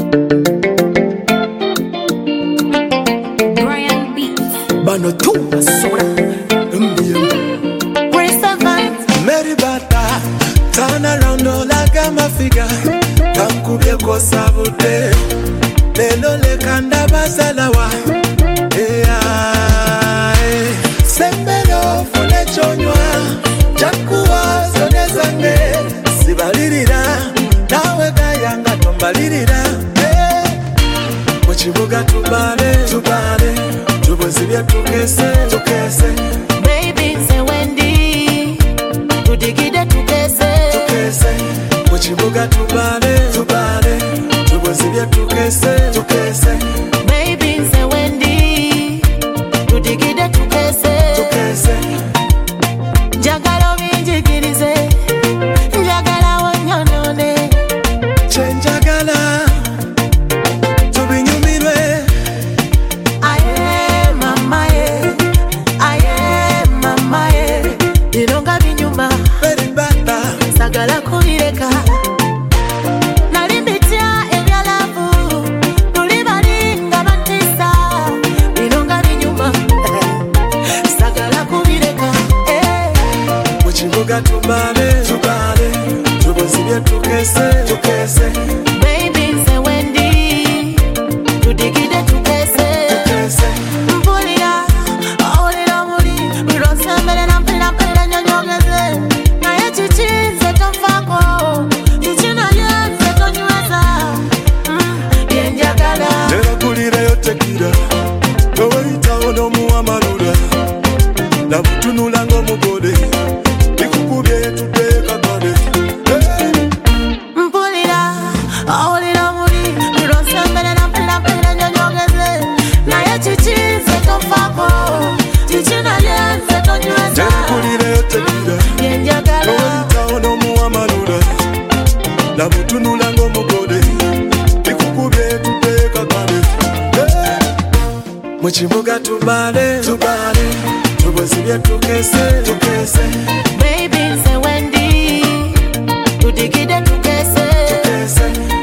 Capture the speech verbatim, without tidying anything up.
Brian Beats. Bano tu soda. Grace Evans. Mary Bata. Turn around all like I'm a figure. Kankubye kwa sabute. Lelo le kanda basalawa. Sembelo fune chonywa. Jakuwa zone zange. Sibalirira. Nawe gayanga tombalirira. Muchibuga tubale, tubale. Tubozibya tukese, tukese. Baby say Wendy. Tudigide tukese. Tukese. Muchibuga tubale, tubale. Tubozibya tukese, tukese. Baby say Wendy. Tudigide tukese. Tukese. Jagala binjigirize. Jagala wanyonone. Chenjagala. Tubinyumirwe. Aye mama ye. Aye mama ye. Ilonga binyuma. Mary Bata. Sagala kubireka. Nalimbitia ebyalavu. Nulibalinga batisa. Ilonga binyuma. Sagala kubireka. Eh. Muchibuga tubale, tubale. Tubozibya tukese, tukese. Baby say Wendy. Tudigide tukese. Tukese. Mpulira, owulira muli. Lw'osembere nampulira mpulira nnyonyogeze. Naye kiki nze tonfaako? Kiki naye nze tonyweza? Mm, bye njagala. Nerakulireyo tekira. Toweyitawo n'omuwamalula. Nabutunula ng'omugole. Bikukubye tuteeka kale. Mpulira, owulira muli. Lw'osembere nampulira mpulira nnyonyogeze. Naye kiki nze tonfaako? Kiki naye nze tonyweza? Nerakulireyo tekira. Bye njagala. Toweyitawo n'omuwamalula. Nabutunula ng'omugole. Bikukubye tuteeka kale. Muchibuga tubale, tubale. Tubozibye tukese, tukese. Baby say Wendy. Tudigide tukese. Tukese.